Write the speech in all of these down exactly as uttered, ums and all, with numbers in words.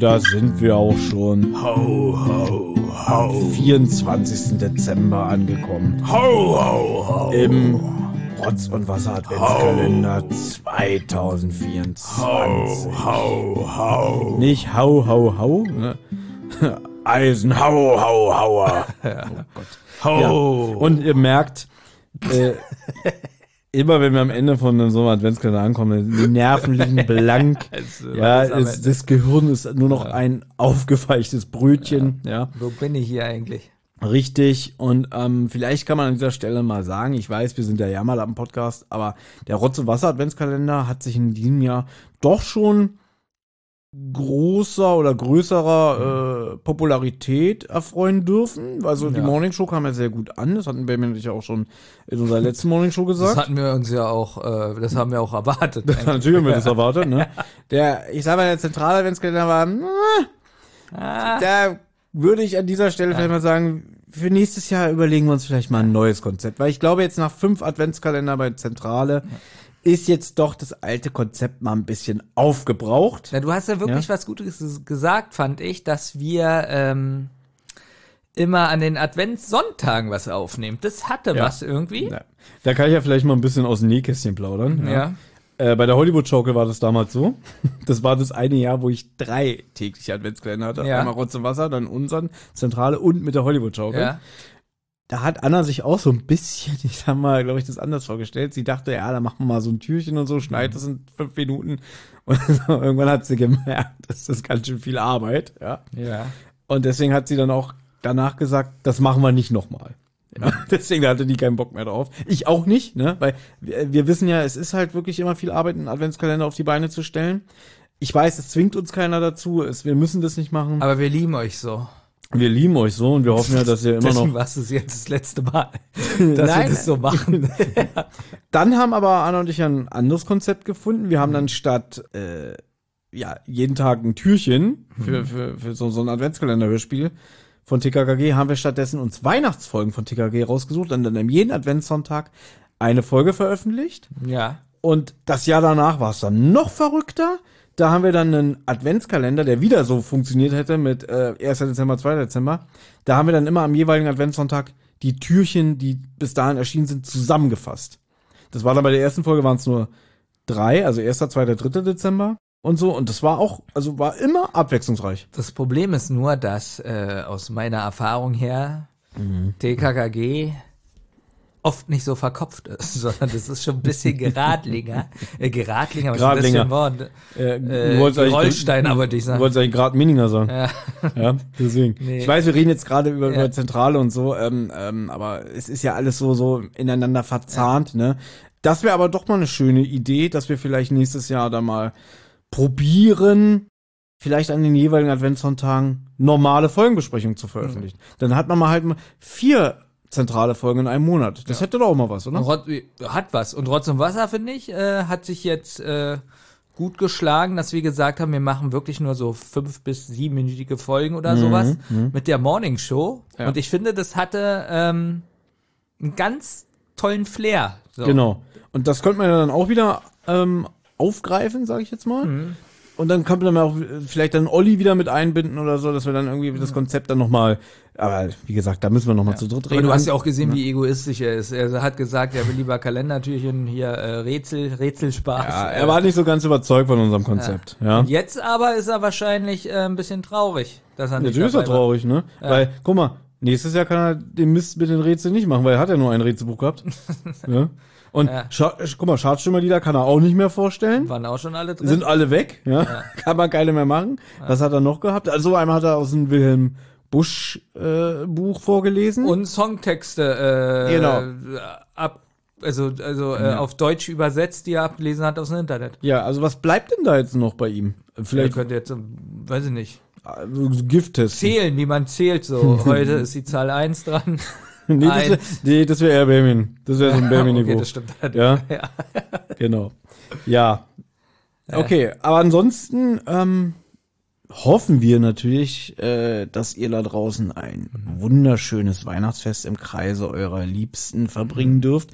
da sind wir auch schon. Ho, ho, ho. Am vierundzwanzigsten Dezember angekommen. Ho, ho, ho. Im Rotz- und Wasser-Adventskalender zwanzig vierundzwanzig. Ho, ho, ho. Nicht hau, hau, hau. Ne? Eisen, hau, hau, hauer. Oh Gott. Ho. Ja. Und ihr merkt, äh, immer wenn wir am Ende von so einem Adventskalender ankommen, die Nerven liegen blank. Also, ja, es, das Gehirn ist nur noch ja. ein aufgeweichtes Brötchen. Ja. ja. Wo bin ich hier eigentlich? Richtig. Und ähm, vielleicht kann man an dieser Stelle mal sagen, ich weiß, wir sind ja Jammerlappen-Podcast, aber der Rotz- und Wasser-Adventskalender hat sich in diesem Jahr doch schon großer oder größerer äh, Popularität erfreuen dürfen. Also ja. die Morning Show kam ja sehr gut an. Das hatten Benjamin und ich auch schon in unserer letzten Morning Show gesagt. Das hatten wir uns ja auch, äh, das haben wir auch erwartet. Natürlich haben wir das erwartet, ne? Der, ich sag mal, der zentrale Adventskalender war, äh, ah. da würde ich an dieser Stelle ja. vielleicht mal sagen, für nächstes Jahr überlegen wir uns vielleicht mal ein neues Konzept. Weil ich glaube, jetzt nach fünf Adventskalender bei Zentrale ja. ist jetzt doch das alte Konzept mal ein bisschen aufgebraucht. Ja, du hast ja wirklich ja? was Gutes gesagt, fand ich, dass wir ähm, immer an den Adventssonntagen was aufnehmen. Das hatte ja. was irgendwie. Ja. Da kann ich ja vielleicht mal ein bisschen aus dem Nähkästchen plaudern. Ja. ja. Äh, bei der Hollywood-Schaukel war das damals so. Das war das eine Jahr, wo ich drei tägliche Adventskalender hatte. Ja. Einmal Rotz und Wasser, dann unseren, Zentrale und mit der Hollywood-Schaukel. Ja. Da hat Anna sich auch so ein bisschen, ich sag mal, glaube ich, das anders vorgestellt. Sie dachte, ja, da machen wir mal so ein Türchen und so, schneidet das in fünf Minuten. Und so, irgendwann hat sie gemerkt, das ist ganz schön viel Arbeit. Ja. ja. Und deswegen hat sie dann auch danach gesagt, das machen wir nicht nochmal. Ja. Deswegen hatte die keinen Bock mehr drauf. Ich auch nicht, ne? Weil wir, wir wissen ja, es ist halt wirklich immer viel Arbeit, einen Adventskalender auf die Beine zu stellen. Ich weiß, es zwingt uns keiner dazu. Es, wir müssen das nicht machen. Aber wir lieben euch so. Wir lieben euch so und wir hoffen ja, dass ihr immer Deswegen noch... warst es jetzt das letzte Mal, dass Nein. wir das so machen. Dann haben aber Anna und ich ein anderes Konzept gefunden. Wir haben dann statt äh, ja jeden Tag ein Türchen für, für, für so, so ein Adventskalender-Hörspiel von T K K G, haben wir stattdessen uns Weihnachtsfolgen von T K K G rausgesucht und dann jeden Adventssonntag eine Folge veröffentlicht. Ja. Und das Jahr danach war es dann noch verrückter. Da haben wir dann einen Adventskalender, der wieder so funktioniert hätte mit äh, ersten Dezember, zweiten Dezember. Da haben wir dann immer am jeweiligen Adventssonntag die Türchen, die bis dahin erschienen sind, zusammengefasst. Das war dann bei der ersten Folge waren es nur drei, also erster, zweiter, dritter Dezember und so. Und das war auch, also war immer abwechslungsreich. Das Problem ist nur, dass äh, aus meiner Erfahrung her mhm. T K K G oft nicht so verkopft ist, sondern das ist schon ein bisschen geradlinger. Äh, geradlinger, aber ein bisschen Wort. Äh, äh, Rollsteiner, wollte ich sagen. Du wolltest eigentlich Gradminiger sagen. Ja, ja deswegen. Nee. Ich weiß, wir reden jetzt gerade über, ja. über Zentrale und so, ähm, ähm, aber es ist ja alles so so ineinander verzahnt, ja. ne? Das wäre aber doch mal eine schöne Idee, dass wir vielleicht nächstes Jahr da mal probieren, vielleicht an den jeweiligen Adventssonntagen normale Folgenbesprechungen zu veröffentlichen. Mhm. Dann hat man mal halt mal vier zentrale Folgen in einem Monat. Das ja. hätte doch auch mal was, oder? Rot, hat was. Und Rotz und Wasser, finde ich, äh, hat sich jetzt äh, gut geschlagen, dass wir gesagt haben, wir machen wirklich nur so fünf- bis siebenminütige Folgen oder mhm, sowas mhm. mit der Morning Show. Ja. Und ich finde, das hatte ähm, einen ganz tollen Flair. So. Genau. Und das könnte man ja dann auch wieder ähm, aufgreifen, sage ich jetzt mal. Mhm. Und dann kann man auch vielleicht dann Olli wieder mit einbinden oder so, dass wir dann irgendwie das Konzept dann nochmal, aber wie gesagt, da müssen wir nochmal ja. zu dritt reden. Aber du hast ja auch gesehen, ja. wie egoistisch er ist. Er hat gesagt, er will lieber Kalendertürchen, hier äh, Rätsel, Rätselspaß. Ja, er war nicht so ganz überzeugt von unserem Konzept. Ja. Ja. Und jetzt aber ist er wahrscheinlich äh, ein bisschen traurig, dass er nicht Natürlich ist er traurig, ne? Ja. Weil, guck mal, nächstes Jahr kann er den Mist mit den Rätseln nicht machen, weil er hat ja nur ein Rätselbuch gehabt. ja. Und ja. Scha- guck mal, Schadstürmerlieder kann er auch nicht mehr vorstellen. Waren auch schon alle drin. Sind alle weg, ja. ja. Kann man keine mehr machen. Ja. Was hat er noch gehabt? Also einmal hat er aus dem Wilhelm Busch äh, Buch vorgelesen. Und Songtexte äh, genau. ab, also also ja. äh, auf Deutsch übersetzt, die er abgelesen hat aus dem Internet. Ja, also was bleibt denn da jetzt noch bei ihm? Vielleicht könnte jetzt, weiß ich nicht. Gifttest. Zählen, wie man zählt. So heute ist die Zahl eins dran. Nee, das wäre nee, das wär eher Benjamin. Das wäre so ein Benjamin-Niveau. Okay, das stimmt. Ja? ja. Genau. Ja. Okay, aber ansonsten ähm, hoffen wir natürlich, äh, dass ihr da draußen ein wunderschönes Weihnachtsfest im Kreise eurer Liebsten verbringen dürft.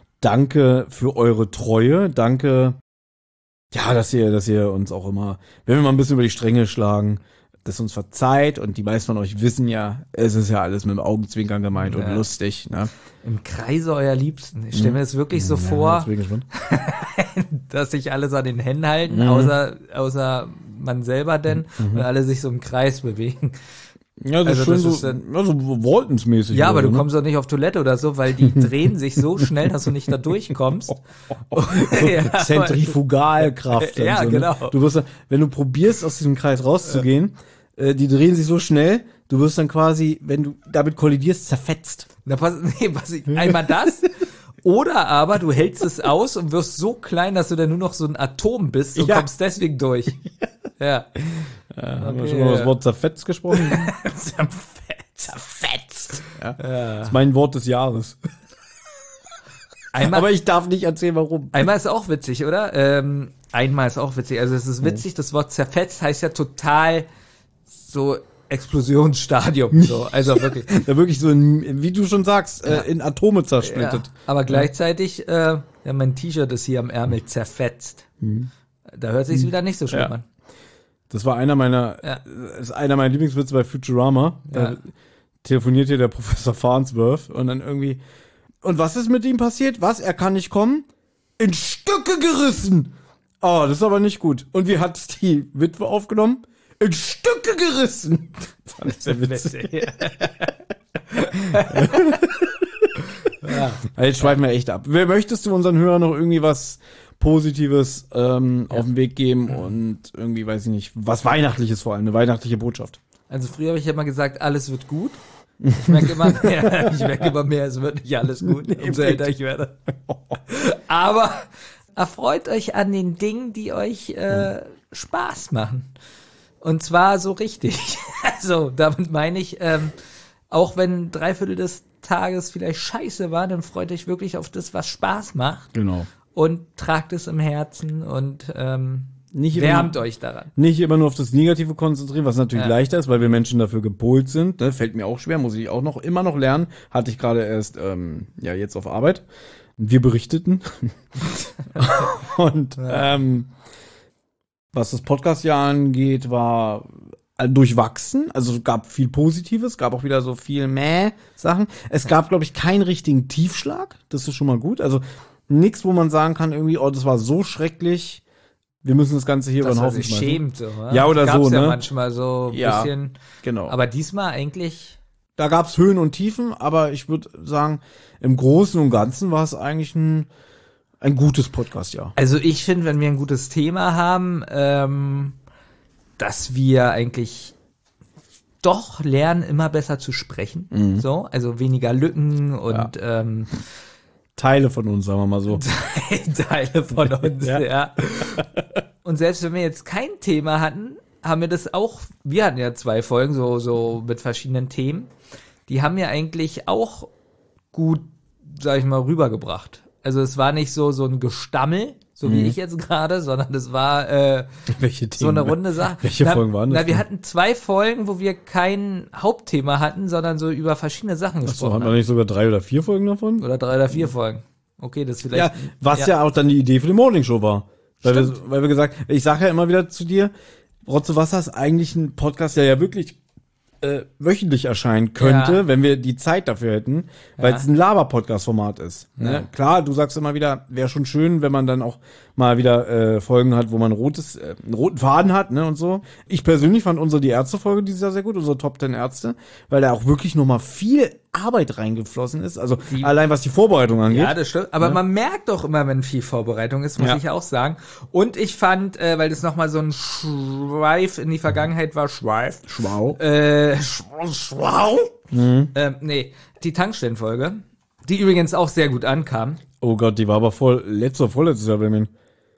Danke für eure Treue. Danke, ja, dass ihr, dass ihr uns auch immer, wenn wir mal ein bisschen über die Stränge schlagen, das uns verzeiht und die meisten von euch wissen ja, es ist ja alles mit dem Augenzwinkern gemeint Ja. und lustig. Ne? Im Kreise eurer Liebsten. Ich stelle mir das wirklich so vor, jetzt bin ich gespannt. dass sich alles an den Händen halten, Mhm. außer, außer man selber denn, Mhm. und alle sich so im Kreis bewegen. Ja, das Also ist schon das so, ist dann- ja, so Waltons-mäßig. Ja, aber oder du so, ne? kommst doch nicht auf Toilette oder so, weil die drehen sich so schnell, dass du nicht da durchkommst. Ja, Zentrifugalkraft. Ja, und so, genau. Ne? Du wirst, dann- wenn du probierst, aus diesem Kreis rauszugehen, äh, die drehen sich so schnell, du wirst dann quasi, wenn du damit kollidierst, zerfetzt. Na, pass, nee, pass, einmal das. Oder aber du hältst es aus und wirst so klein, dass du dann nur noch so ein Atom bist und Ja. kommst deswegen durch. Ja. Ja, haben wir Okay, schon mal ja. das Wort zerfetzt gesprochen? Zerfetzt. ja. Das ist mein Wort des Jahres. Einmal, Aber ich darf nicht erzählen, warum. einmal ist auch witzig, oder? Ähm, einmal ist auch witzig. Also es ist witzig, das Wort zerfetzt heißt ja total so Explosionsstadium. So. Also wirklich. Da wirklich so, in, wie du schon sagst, äh, in Atome Ja, zersplittet. aber gleichzeitig, äh, ja, mein T-Shirt ist hier am Ärmel zerfetzt. Da hört sich's wieder nicht so schlimm Ja. an. Das war einer meiner, Ja. äh, ist einer meiner Lieblingswitze bei Futurama. Da Ja. telefoniert hier der Professor Farnsworth und dann irgendwie, und was ist mit ihm passiert? Was? Er kann nicht kommen? In Stücke gerissen! Oh, das ist aber nicht gut. Und wie hat die Witwe aufgenommen? In Stücke gerissen! Fand ich sehr witzig. Ja. Jetzt schweifen wir echt ab. Wer möchtest du unseren Hörern noch irgendwie was Positives ähm, Ja. auf den Weg geben und irgendwie, weiß ich nicht, was Weihnachtliches vor allem, eine weihnachtliche Botschaft? Also früher habe ich ja immer gesagt, alles wird gut. Ich merke immer mehr, ich merke immer mehr, es wird nicht alles gut, umso älter ich werde. Aber erfreut euch an den Dingen, die euch äh, Spaß machen. Und zwar so richtig. Also damit meine ich, ähm, auch wenn drei Viertel des Tages vielleicht scheiße war, dann freut euch wirklich auf das, was Spaß macht. Genau. Und tragt es im Herzen und ähm, Nicht wärmt immer, euch daran. nicht immer nur auf das Negative konzentrieren, was natürlich Ja. leichter ist, weil wir Menschen dafür gepolt sind. Ne? Fällt mir auch schwer, muss ich auch noch immer noch lernen. Hatte ich gerade erst, ähm, ja, jetzt auf Arbeit. Wir berichteten. Und ähm, was das Podcast-Jahr angeht, war durchwachsen. Also es gab viel Positives, gab auch wieder so viel Mäh-Sachen. Es gab, glaube ich, keinen richtigen Tiefschlag. Das ist schon mal gut. Also nichts, wo man sagen kann, irgendwie, oh, das war so schrecklich. Wir müssen das Ganze hier über Dass den man Haufen sich schmeißen. schämt. So, ne? Ja, oder Gab's so, ja ne? manchmal so ein Ja. bisschen. Genau. Aber diesmal eigentlich, Da gab's Höhen und Tiefen, aber ich würde sagen, im Großen und Ganzen war es eigentlich ein, ein gutes Podcast-Jahr. also ich finde, wenn wir ein gutes Thema haben, ähm, dass wir eigentlich doch lernen, immer besser zu sprechen. Mhm. So, also weniger Lücken und ähm, Teile von uns, sagen wir mal so. Teile von uns, Ja. ja. Und selbst wenn wir jetzt kein Thema hatten, haben wir das auch, wir hatten ja zwei Folgen, so, so mit verschiedenen Themen, die haben wir eigentlich auch gut, sag ich mal, rübergebracht. Also es war nicht so, so ein Gestammel, so wie Mhm. ich jetzt gerade, sondern es war äh, Welche so eine runde Sache. Welche na, Folgen waren das Na, wir denn? hatten zwei Folgen, wo wir kein Hauptthema hatten, sondern so über verschiedene Sachen Achso, gesprochen hat man haben. nicht sogar drei oder vier Folgen davon? Oder drei oder vier Folgen. Okay, das ist vielleicht. Ja, was ja. auch dann die Idee für die Morning Show war. Weil wir, Stimmt. weil wir gesagt, ich sage ja immer wieder zu dir, Rotze Wasser ist eigentlich ein Podcast, der ja wirklich äh, wöchentlich erscheinen könnte, Ja. wenn wir die Zeit dafür hätten, weil Ja. es ein Laber-Podcast-Format ist. Ne? Ja. Klar, du sagst immer wieder, wäre schon schön, wenn man dann auch mal wieder äh, Folgen hat, wo man rotes, äh, einen roten Faden hat, ne, und so. Ich persönlich fand unsere die Ärzte-Folge dieses Jahr sehr gut, unsere Top Ten Ärzte, weil da auch wirklich nochmal viel Arbeit reingeflossen ist, also Die- allein was die Vorbereitung angeht. Ja, das stimmt. Aber Ja. man merkt doch immer, wenn viel Vorbereitung ist, muss Ja. ich auch sagen. Und ich fand, äh, weil das nochmal so ein Schweif in die Vergangenheit war, Schweif, Schwau. äh, Sch- Schwau, Mhm. ähm, nee, die Tankstellenfolge, die übrigens auch sehr gut ankam. Oh Gott, die war aber voll, letztes oder vorletztes Jahr bei mir.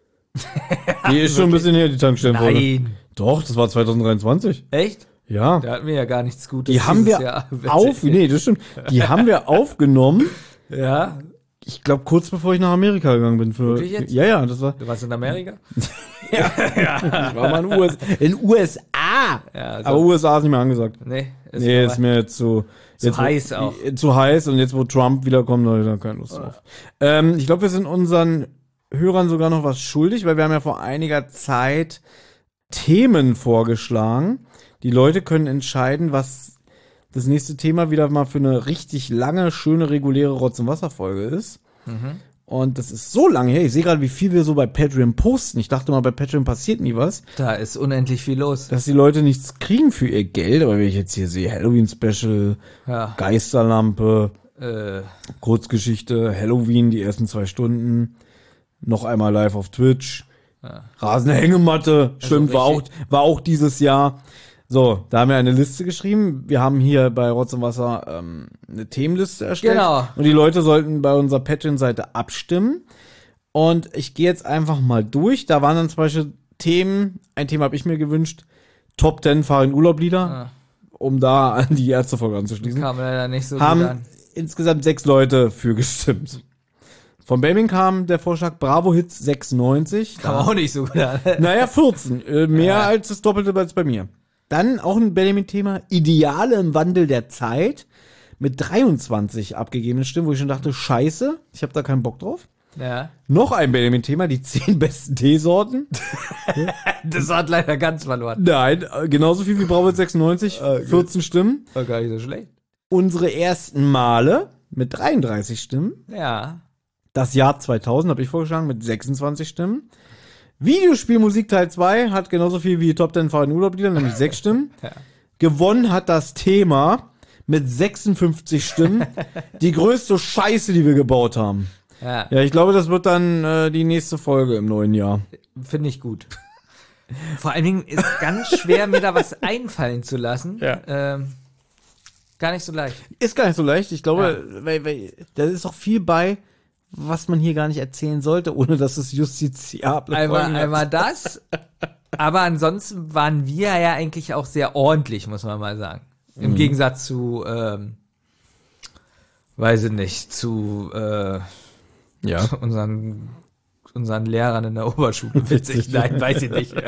Die ist schon ein bisschen her, die Tankstellenfolge. Nein. Doch, das war zwanzig dreiundzwanzig. Echt? Ja. Da hatten wir ja gar nichts Gutes. Die haben dieses wir Jahr. auf, nee, das stimmt. Die haben wir aufgenommen. Ja, Ich glaube, kurz bevor ich nach Amerika gegangen bin. Für, Wirklich jetzt? Ja, ja, das war, du warst in Amerika? ich war mal in U S A. In U S A. Ja, Aber U S A ist nicht mehr angesagt. nee, ist Nee, vorbei. ist mir jetzt zu, Zu jetzt, wo- heiß auch. Zu heiß und jetzt, wo Trump wiederkommt, da habe ich da keine Lust drauf. Ähm, ich glaube, wir sind unseren Hörern sogar noch was schuldig, weil wir haben ja vor einiger Zeit Themen vorgeschlagen. Die Leute können entscheiden, was das nächste Thema wieder mal für eine richtig lange, schöne, reguläre Rotz- und Wasser-Folge ist. Mhm. Und das ist so lange her. Ich sehe gerade, wie viel wir so bei Patreon posten. Ich dachte mal, bei Patreon passiert nie was. Da ist unendlich viel los. Dass die Leute nichts kriegen für ihr Geld. Aber wenn ich jetzt hier sehe, Halloween-Special, ja. Geisterlampe, äh. Kurzgeschichte, Halloween, die ersten zwei Stunden, noch einmal live auf Twitch, ja. Rasende Hängematte, also stimmt, war auch, war auch dieses Jahr. So, da haben wir eine Liste geschrieben. Wir haben hier bei Rotz und Wasser ähm, eine Themenliste erstellt. Genau. Und die Leute sollten bei unserer Patreon-Seite abstimmen. Und ich gehe jetzt einfach mal durch. Da waren dann zum Beispiel Themen, ein Thema habe ich mir gewünscht, Top zehn Fahr-in-Urlaub-Lieder, ah. um da an die Ärztefolge anzuschließen. Kam leider nicht so haben gut an. Insgesamt sechs Leute für gestimmt. Von Baming kam der Vorschlag Bravo Hits sechsundneunzig. Kam auch nicht so gut an. Naja, vierzehn. Äh, mehr ja. als das Doppelte als bei mir. Dann auch ein Benjamin-Thema, Ideale im Wandel der Zeit, mit dreiundzwanzig abgegebenen Stimmen, wo ich schon dachte, scheiße, ich habe da keinen Bock drauf. Ja. Noch ein Benjamin-Thema, die zehn besten Teesorten. Das hat leider ganz verloren. Nein, genauso viel wie Bravo sechsundneunzig, okay. vierzehn Stimmen. War gar nicht so schlecht. Unsere ersten Male mit dreiunddreißig Stimmen. Ja. Das Jahr zweitausend habe ich vorgeschlagen mit sechsundzwanzig Stimmen. Videospielmusik Teil zwei hat genauso viel wie Top zehn Fahr-in-Urlaub-Lieder, nämlich sechs Stimmen. Ja. Gewonnen hat das Thema mit sechsundfünfzig Stimmen. Die größte Scheiße, die wir gebaut haben. Ja, ja ich glaube, das wird dann äh, die nächste Folge im neuen Jahr. Finde ich gut. Vor allen Dingen ist ganz schwer, mir da was einfallen zu lassen. Ja. Ähm, gar nicht so leicht. Ist gar nicht so leicht. Ich glaube, ja. weil, weil, da ist auch viel bei, was man hier gar nicht erzählen sollte, ohne dass es justiziable einmal, einmal das, aber ansonsten waren wir ja eigentlich auch sehr ordentlich, muss man mal sagen. Im mhm. Gegensatz zu, ähm, weiß ich nicht, zu, äh, ja. zu unseren, unseren Lehrern in der Oberschule. Witzig, nein, weiß ich nicht.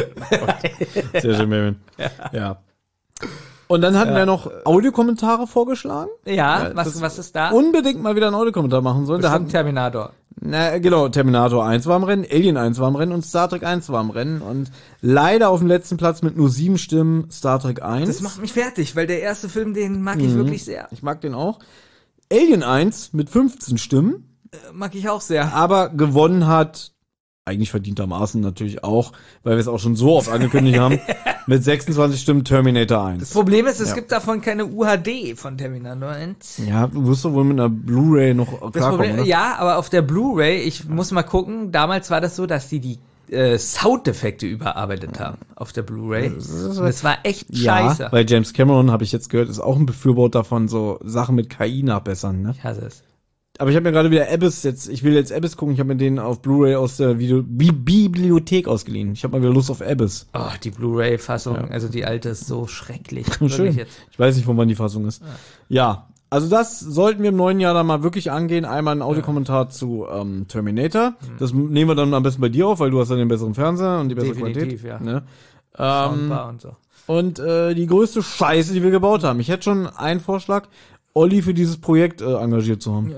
Sehr schön, Mervin. Ja. ja. Und dann hatten ja. wir noch Audiokommentare vorgeschlagen. Ja, ja was, was ist da? Unbedingt mal wieder einen Audiokommentar machen sollen. Da hatten Terminator. Na, genau, Terminator eins war im Rennen, Alien eins war im Rennen und Star Trek eins war im Rennen. Und leider auf dem letzten Platz mit nur sieben Stimmen Star Trek eins. Das macht mich fertig, weil der erste Film, den mag ich mhm. wirklich sehr. Ich mag den auch. Alien eins mit fünfzehn Stimmen. Äh, mag ich auch sehr. Aber gewonnen hat, eigentlich verdientermaßen natürlich auch, weil wir es auch schon so oft angekündigt haben, mit sechsundzwanzig Stimmen Terminator eins. Das Problem ist, es ja. gibt davon keine U H D von Terminator eins. Ja, du wirst doch wohl mit einer Blu-ray noch klarkommen, ne? Ja, aber auf der Blu-ray, ich muss mal gucken, damals war das so, dass die die äh, Soundeffekte überarbeitet haben auf der Blu-ray. Das, das war echt scheiße. Ja, weil James Cameron, habe ich jetzt gehört, ist auch ein Befürworter von so Sachen mit K I nachbessern, ne? Ich hasse es. Aber ich habe mir gerade wieder Abyss jetzt, ich will jetzt Abyss gucken, ich habe mir den auf Blu-ray aus der Video Bi- Bibliothek ausgeliehen. Ich habe mal wieder Lust auf Abyss. Oh, die Blu-ray-Fassung, ja. Also die alte ist so schrecklich. Schön. Jetzt. Ich weiß nicht, von wann die Fassung ist. Ja. ja, also das sollten wir im neuen Jahr dann mal wirklich angehen. Einmal ein Audiokommentar ja. zu ähm, Terminator. Mhm. Das nehmen wir dann am besten bei dir auf, weil du hast dann den besseren Fernseher und die bessere Definitiv, Qualität. Ja. Ne? Ähm, und so. Und äh, die größte Scheiße, die wir gebaut haben. Ich hätte schon einen Vorschlag, Olli für dieses Projekt äh, engagiert zu haben. Ja.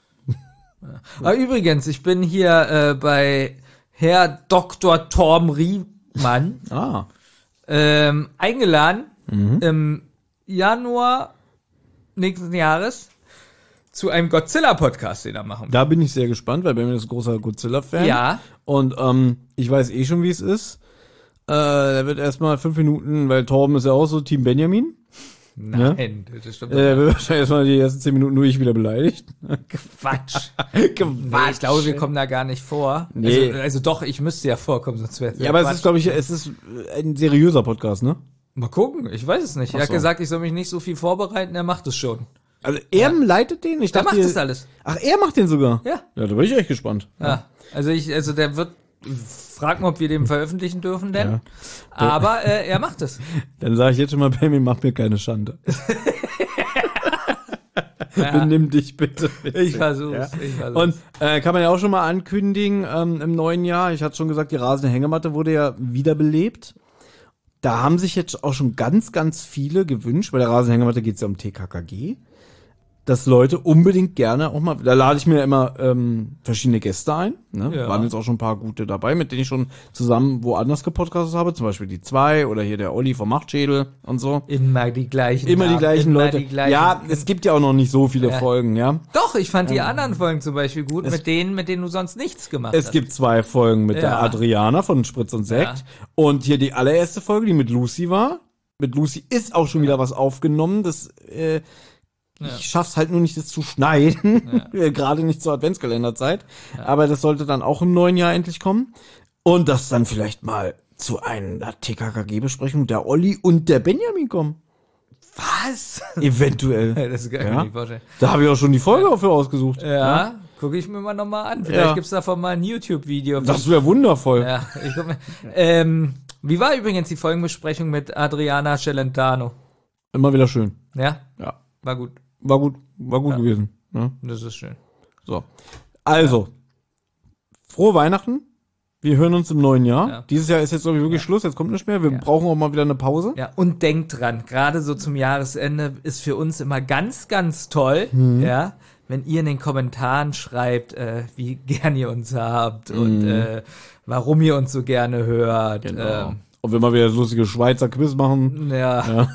Aber übrigens, ich bin hier äh, bei Herr Doktor Torben Riemann ah. ähm, eingeladen mhm. im Januar nächsten Jahres zu einem Godzilla-Podcast, den er machen will. Da bin ich sehr gespannt, weil Benjamin ist ein großer Godzilla-Fan. Ja. Und ähm, ich weiß eh schon, wie es ist. Äh, da wird erstmal fünf Minuten, weil Torben ist ja auch so Team Benjamin. Nein, ja? Das stimmt. Er äh, wird wahrscheinlich erstmal die ersten zehn Minuten nur ich wieder beleidigt. Quatsch. Quatsch. Nee, ich glaube, wir kommen da gar nicht vor. Nee. Also, also doch, ich müsste ja vorkommen, sonst wäre es ja. Ja, aber Quatsch. Es ist, glaube ich, es ist ein seriöser Podcast, ne? Mal gucken, ich weiß es nicht. Ach er hat so. gesagt, ich soll mich nicht so viel vorbereiten, er macht es schon. Also er ja. leitet den? Ich der dachte, macht das alles. Ach, er macht den sogar? Ja. Ja, da bin ich echt gespannt. Ja. ja. Also ich, also der wird... Frag mal, ob wir den veröffentlichen dürfen, denn. Ja. Aber äh, er macht es. Dann sage ich jetzt schon mal, Benjamin, mach mir keine Schande. Ja. Benimm dich bitte. Bitte. Ich versuch's. Ja. Ich versuch's. Und äh, kann man ja auch schon mal ankündigen, ähm, im neuen Jahr, ich hatte schon gesagt, die rasende Hängematte wurde ja wiederbelebt. Da haben sich jetzt auch schon ganz, ganz viele gewünscht. Bei der rasenden Hängematte geht's ja um T K K G. dass Leute unbedingt gerne auch mal, da lade ich mir immer ähm, verschiedene Gäste ein. Ne? Ja. Waren jetzt auch schon ein paar gute dabei, mit denen ich schon zusammen woanders gepodcastet habe, zum Beispiel die zwei oder hier der Olli vom Machtschädel und so. Immer die gleichen. Immer die Namen, gleichen immer Leute. Die gleichen. Ja, es gibt ja auch noch nicht so viele Ja. Folgen, ja. Doch, ich fand die anderen Folgen zum Beispiel gut, es- mit denen, mit denen du sonst nichts gemacht Es hast. gibt zwei Folgen mit der Ja. Adriana von Spritz und Sekt. Ja. Und hier die allererste Folge, die mit Lucy war. Mit Lucy ist auch schon wieder was aufgenommen. Das, äh, Ja. ich schaff's halt nur nicht, das zu schneiden. Gerade nicht zur Adventskalenderzeit. Aber das sollte dann auch im neuen Jahr endlich kommen. Und dass dann vielleicht mal zu einer T K K G-Besprechung der Olli und der Benjamin kommen. Was? Eventuell. Das kann ich Ja. mir nicht vorstellen. Da habe ich auch schon die Folge dafür ausgesucht. Ja, gucke ich mir mal nochmal an. Vielleicht Ja. gibt's davon mal ein YouTube-Video. Das wäre wundervoll. Ja, ich guck mir. Ähm, wie war übrigens die Folgenbesprechung mit Adriana Celentano? Immer wieder schön. Ja, Ja. war gut. War gut, war gut Ja. gewesen. Ja. Das ist schön. So. Also, frohe Weihnachten. Wir hören uns im neuen Jahr. Ja. Dieses Jahr ist jetzt irgendwie wirklich Schluss, jetzt kommt nicht mehr. Wir Ja. brauchen auch mal wieder eine Pause. Ja, und denkt dran, gerade so zum Jahresende ist für uns immer ganz, ganz toll, Mhm. ja, wenn ihr in den Kommentaren schreibt, äh, wie gern ihr uns habt und Mhm. äh, warum ihr uns so gerne hört. Genau. Ähm, Und wenn wir wieder das lustige Schweizer Quiz machen. ja. Ja.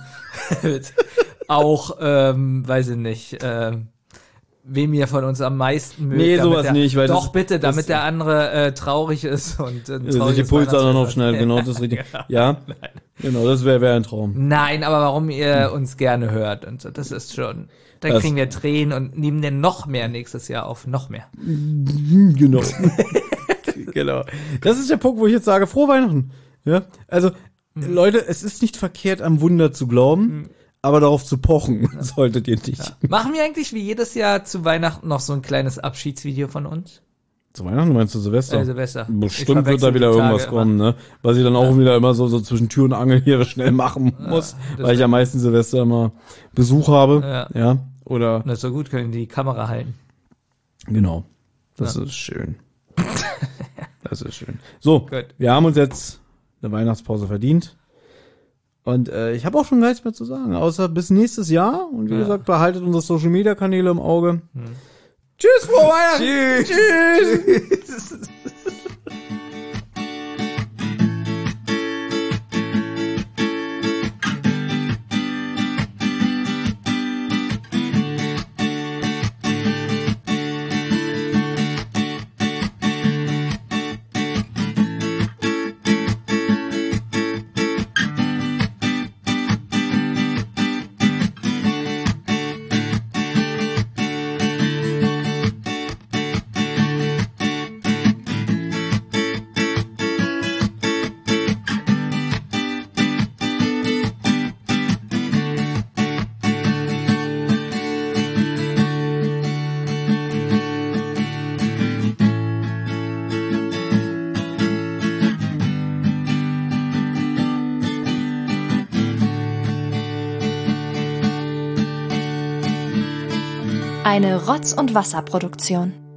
Auch, ähm, weiß ich nicht, ähm, wem ihr von uns am meisten mögt. Nee, damit sowas der, nicht, weil Doch, das- bitte, damit das- der andere äh, traurig ist und äh, ein Sich die trauriges Pulsadern Weihnachtsfest aufschneiden, hat. genau, das ist richtig. Ja, genau, das wäre wär ein Traum. Nein, aber warum ihr uns gerne hört und so, das ist schon. Dann Das- kriegen wir Tränen und nehmen den noch mehr nächstes Jahr auf, noch mehr. Genau. Genau. Das ist der Punkt, wo ich jetzt sage, frohe Weihnachten. Ja, also, Leute, es ist nicht verkehrt, am Wunder zu glauben, aber darauf zu pochen solltet ihr nicht. Machen wir eigentlich wie jedes Jahr zu Weihnachten noch so ein kleines Abschiedsvideo von uns? Zu Weihnachten meinst du Silvester? Äh, Silvester. Ich Bestimmt wird da verwechsel wieder die irgendwas Tage kommen, ne? Was ich dann auch wieder immer so, so zwischen Tür und Angel hier schnell machen muss, das weil ich ja meistens Silvester immer Besuch habe. Ja. Ja. Oder, Das ist so gut, können die Kamera halten. genau. Das Ja. ist schön. Das ist schön. So, Gut. wir haben uns jetzt eine Weihnachtspause verdient. Und äh, ich habe auch schon gar nichts mehr zu sagen, außer bis nächstes Jahr. Und wie Ja. gesagt, behaltet unsere Social-Media-Kanäle im Auge. Tschüss, frohe Weihnachten! Tschüss! Tschüss! Eine Rotz- und Wasserproduktion.